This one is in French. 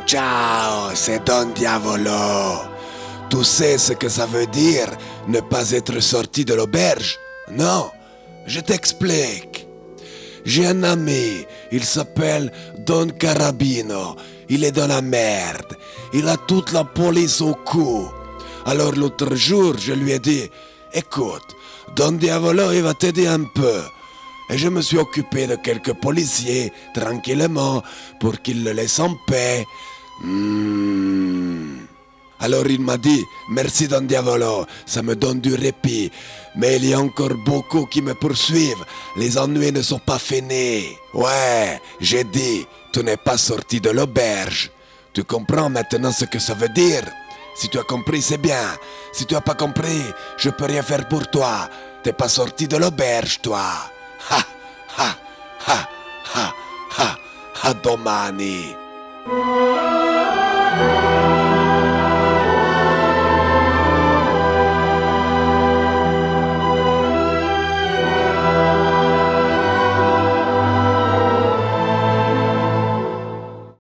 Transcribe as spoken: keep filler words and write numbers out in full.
Ciao, c'est Don Diavolo. Tu sais ce que ça veut dire ne pas être sorti de l'auberge? Non, je t'explique. J'ai un ami, il s'appelle Don Carabino. Il est dans la merde. Il a toute la police au cou. Alors l'autre jour, je lui ai dit, écoute, Don Diavolo, il va t'aider un peu. Et je me suis occupé de quelques policiers, tranquillement, pour qu'ils le laissent en paix. Mmh. Alors il m'a dit, merci Don Diavolo, ça me donne du répit. Mais il y a encore beaucoup qui me poursuivent. Les ennuis ne sont pas finis. Ouais, j'ai dit, tu n'es pas sorti de l'auberge. Tu comprends maintenant ce que ça veut dire? Si tu as compris, c'est bien. Si tu n'as pas compris, je peux rien faire pour toi. T'es pas sorti de l'auberge, toi. Ha, ha, ha, ha, ha, ha, domani.